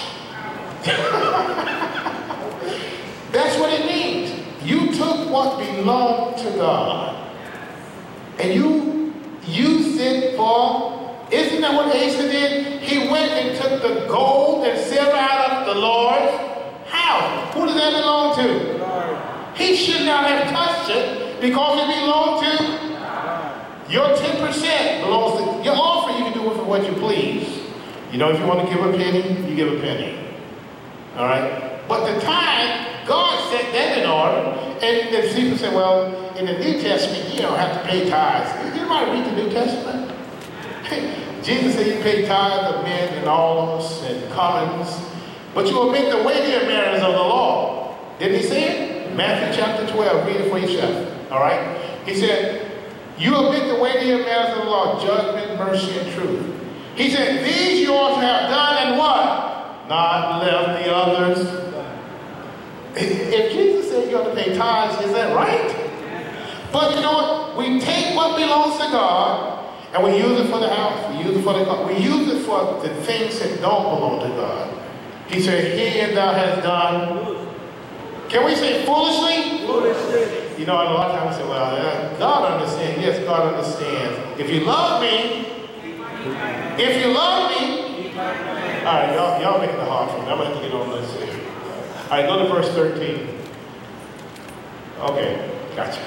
B: That's what it means. You took what belonged to God and you used it for, isn't that what Asa did? He went and took the gold and silver out of the Lord's house. Who does that belong to? God. He should not have touched it, because it belonged to God. Your 10% belongs to your offering. You can do it for what you please. If you want to give a penny, you give a penny. All right? But the tithe, God set that in order. And then people say, well, in the New Testament, you don't have to pay tithes. Anybody read the New Testament? Jesus said you pay tithes of men and alms and commons, but you omit the weightier matters of the law. Didn't he say it? Matthew chapter 12, read it for yourself. All right? He said, you omit the weightier matters of the law, judgment, mercy, and truth. He said, these you ought to have done, and what? Not left the others. If Jesus said you have to pay tithes, is that right? But you know what? We take what belongs to God and we use it for the house. We use it for the car. We use it for the things that don't belong to God. He said, he and thou hast done. Can we say foolishly? Foolishly. A lot of times we say, well, God understands. Yes, God understands. If you love me, all right, y'all making it hard for me. I'm going to have to get on this here. All right, go to verse 13. Okay, gotcha.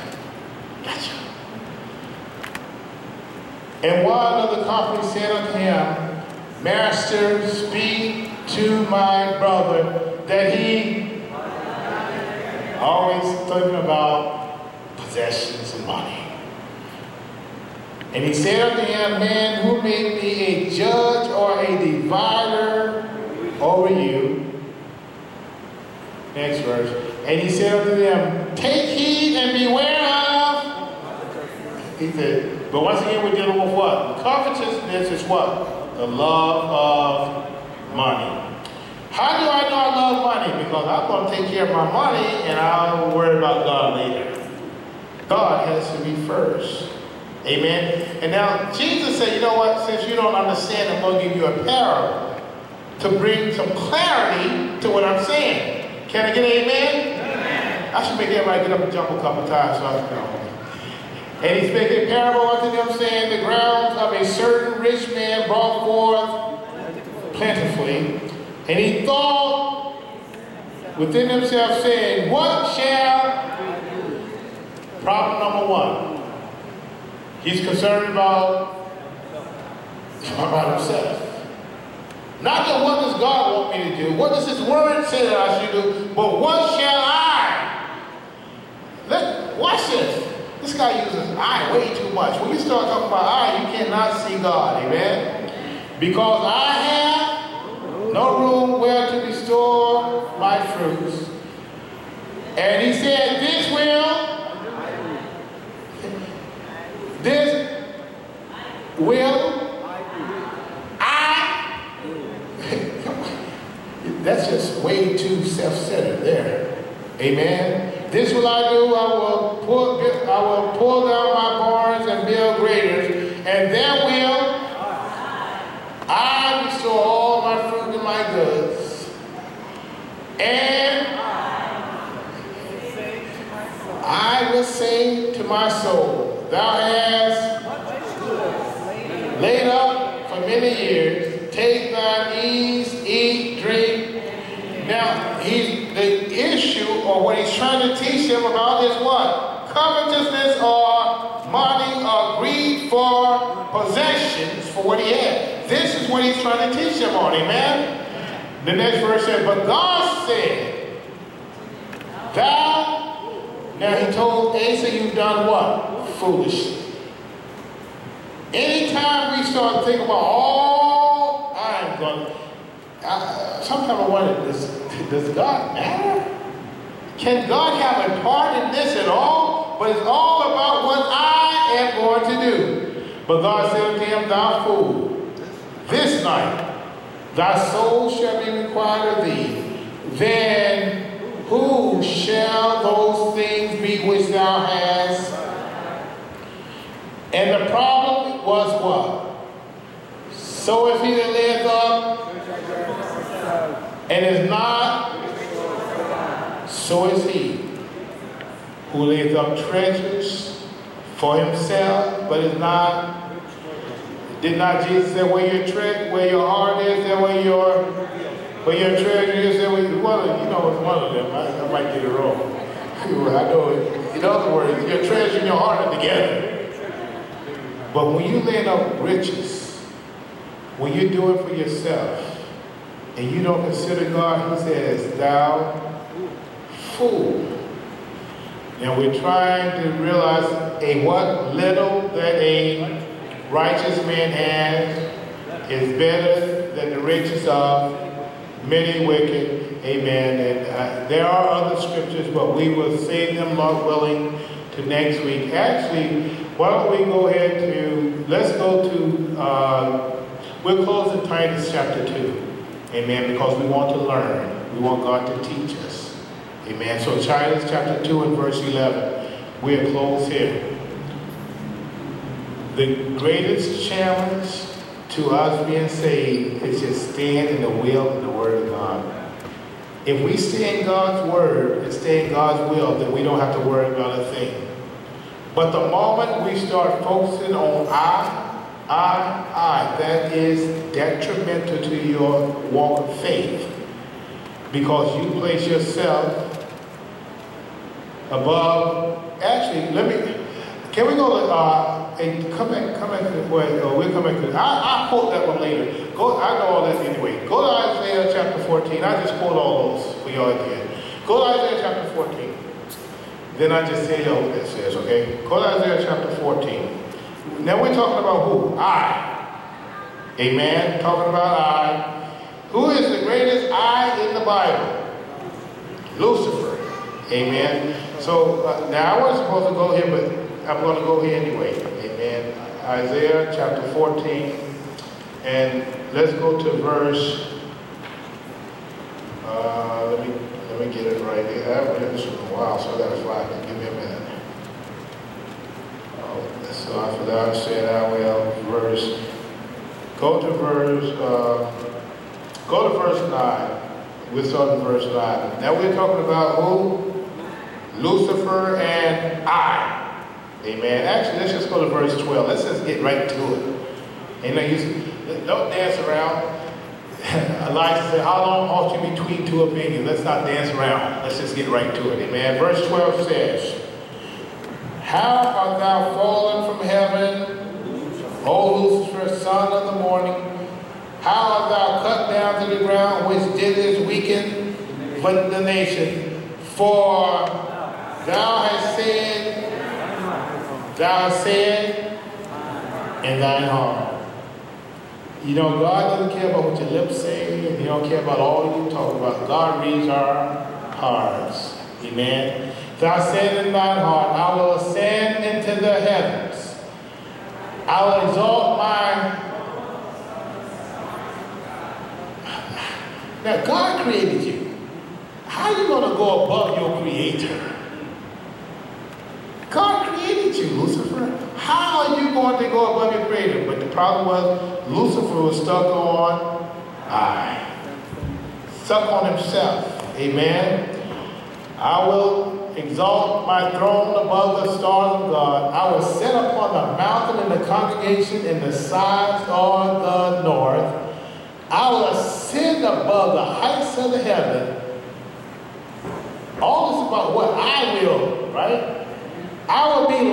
B: And one of the company said unto him, Master, speak to my brother that he, always thinking about possessions and money. And he said unto him, man, who made me a judge or a divider over you? Next verse. And he said unto them, take heed and beware of. He said, but once again we're dealing with what? Covetousness is what? The love of money. How do I know I love money? Because I'm going to take care of my money and I'll worry about God later. God has to be first. Amen. And now Jesus said, you know what? Since you don't understand, I'm going to give you a parable to bring some clarity to what I'm saying. Can I get an amen? Amen. I should make everybody get up and jump a couple times so I can know. And he spake a parable unto them, saying, the grounds of a certain rich man brought forth plentifully. And he thought within himself, saying, what shall... Problem number one. He's concerned about himself. Not that what does God want me to do, what does his word say that I should do, but what shall I? Watch this. This guy uses I way too much. When you start talking about I, you cannot see God, amen? Because I have no room where to bestow my fruits. And he said, this will I, that's just way too self-centered there. Amen. This will I do, I will pull down my barns and build graders, and there will I bestow all my fruit and my goods. And I will say to my soul, thou hast laid up for many years, take thine ease, eat, drink. Now, the issue, or what he's trying to teach them about is what? Covetousness or money or greed for possessions for what he had. This is what he's trying to teach them on, amen? The next verse said, but God said, now he told Asa, you've done what? Foolishly. Anytime we start thinking about, sometimes I wonder, does God matter? Can God have a part in this at all? But it's all about what I am going to do. But God said unto him, thou fool, this night thy soul shall be required of thee. Then who shall those things be which thou hast? And the problem was what? So if he that layeth up and is not, so is he who layeth up treasures for himself, but is not. Did not Jesus say, where your heart is, there where your treasure is, there where it's one of them. I might get it wrong. I know it. In other words, your treasure and your heart are together. But when you lay up riches, when you do it for yourself, and you don't consider God, he says, thou fool. Now we're trying to realize what little that a righteous man has is better than the riches of many wicked. Amen. And there are other scriptures, but we will save them, Lord willing, to next week. Actually, why don't we go ahead to, let's go to, we'll close in Titus chapter 2. Amen. Because we want to learn. We want God to teach us. Amen. So Titus chapter 2 and verse 11. We'll close here. The greatest challenge to us being saved is just stand in the will and the word of God. If we stay in God's word and stay in God's will, then we don't have to worry about a thing. But the moment we start focusing on I, that is detrimental to your walk of faith. Because you place yourself above, actually, can we go and come back to the way, we'll come back to I'll quote that one later. I know all that anyway. Go to Isaiah chapter 14. I just quote all those for y'all again. Go to Isaiah chapter 14. Then I just tell you what that says, okay? Go to Isaiah chapter 14. Now we're talking about who? I. Amen. Talking about I. Who is the greatest I in the Bible? Lucifer. Amen. So now I wasn't supposed to go here, but I'm going to go here anyway. Amen. Isaiah chapter 14. And let's go to verse. Let me get it right here. I haven't read this in a while, so I got to find it. Give me a minute. So after that, I said I will go to verse 9. We'll start in verse 9. Now we're talking about who? Lucifer and I. Amen. Actually, let's just go to verse 12. Let's just get right to it. Amen. Don't dance around. Elijah said, how long halt you between two opinions? Let's not dance around. Let's just get right to it. Amen. Verse 12 says, how art thou fallen from heaven, O Lucifer, son of the morning? How art thou cut down to the ground, which didst weaken the nation? For thou hast said in thine heart. You know, God doesn't care about what your lips say, and He don't care about all you talk about. God reads our hearts. Amen. Thou said in thine heart, I will ascend into the heavens. I will exalt my... Now, God created you. How are you going to go above your Creator? God created you, Lucifer. How are you going to go above your Creator? But the problem was, Lucifer was stuck on I. Stuck on himself. Amen. I will exalt my throne above the stars of God. I will sit upon the mountain in the congregation in the sides of the north. I will ascend above the heights of the heaven. All this about what I will, right? I will be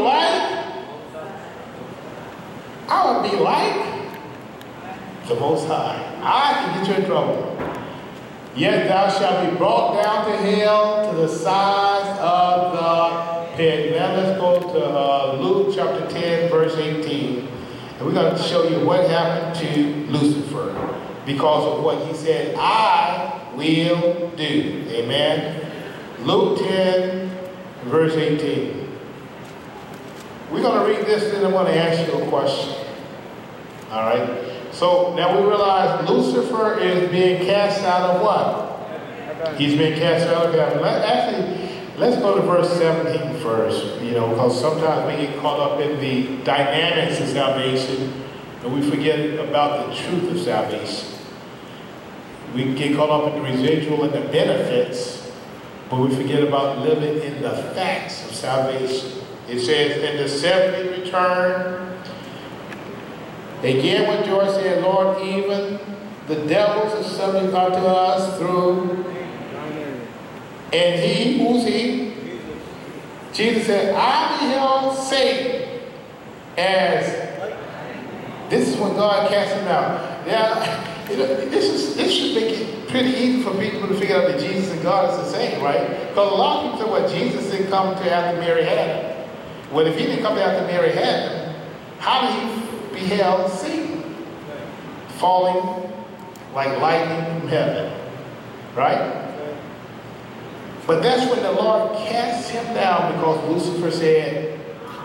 B: like the Most High. I can get you in trouble. Yet thou shalt be brought down to hell, to the sides of the pit. Now let's go to Luke chapter 10, verse 18. And we're going to show you what happened to Lucifer because of what he said, I will do. Amen. Luke 10, verse 18. We're going to read this, and I'm going to ask you a question. All right? So now we realize Lucifer is being cast out of what? He's being cast out of heaven. Let's go to verse 17 first, because sometimes we get caught up in the dynamics of salvation, and we forget about the truth of salvation. We get caught up in the residual and the benefits, but we forget about living in the facts of salvation. It says, in the 70th return, again with joy said, Lord, even the devils are subject unto us through. And he, who's he? Jesus said, I beheld Satan as, this is when God cast him out. Now, this should make it pretty easy for people to figure out that Jesus and God is the same, right? Because a lot of people say, well, Jesus didn't come to after Mary had him. Well, if he didn't come after Mary had him, how did he beheld Satan falling like lightning from heaven? Right? But that's when the Lord cast him down because Lucifer said,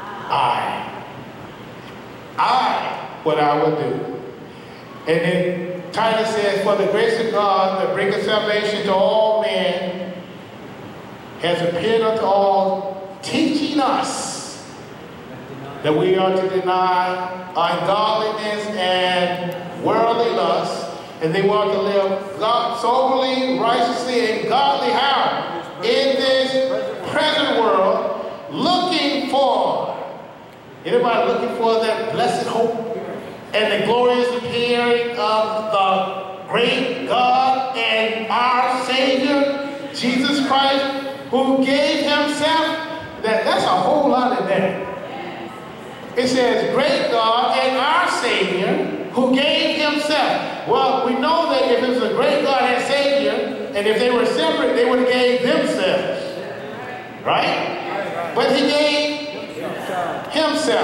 B: what I will do. And then Titus says, for the grace of God that bringeth salvation to all men has appeared unto all, teaching us that we are to deny ungodliness and worldly lust, and they want to live soberly, righteously, and godly how? In this present world, looking for, anybody looking for that blessed hope and the glorious appearing of the great God and our Savior, Jesus Christ, who gave himself? That's a whole lot in there. It says, great God and our Savior, who gave himself. Well, we know that if it was a great God and Savior, and if they were separate, they would have gave themselves. Right? But he gave himself.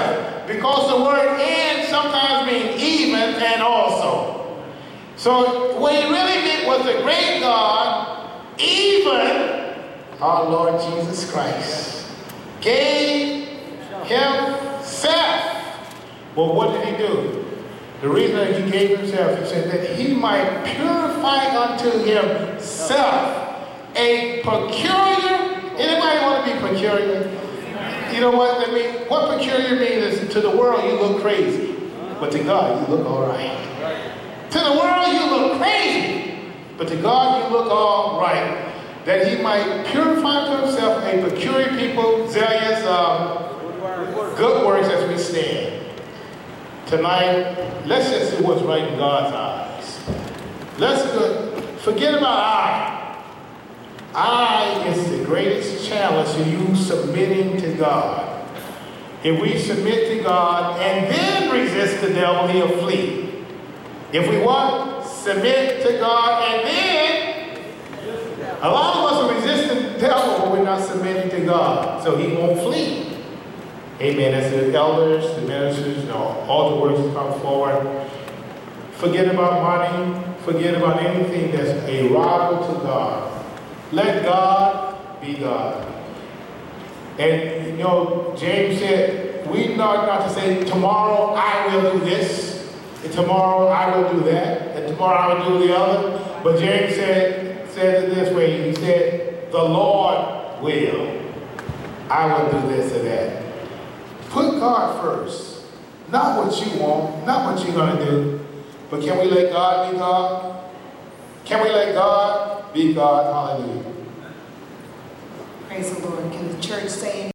B: because the word and sometimes means even and also. So what he really meant was the great God, even our Lord Jesus Christ, gave himself. Well, what did he do? The reason that he gave himself, he said that he might purify unto himself a peculiar. Anybody want to be peculiar? You know what I mean? What peculiar means is to the world you look crazy, but to God you look all right. To the world you look crazy, but to God you look all right. That he might purify to himself a peculiar people, zealous good works as we stand. Tonight, let's just do what's right in God's eyes. Let's forget about I. I is the greatest challenge to you submitting to God. If we submit to God and then resist the devil, he'll flee. If we want, submit to God and then, a lot of us are resisting the devil, but we're not submitting to God, so he won't flee. Amen. As the elders, the ministers, all the words come forward. Forget about money. Forget about anything that's a rival to God. Let God be God. And James said, we not to say, tomorrow I will do this, and tomorrow I will do that, and tomorrow I will do the other. But James said it this way. He said, the Lord will. I will do this or that. Put God first. Not what you want, not what you're going to do. But can we let God be God? Can we let God be God? Hallelujah.
D: Praise the Lord. Can the church say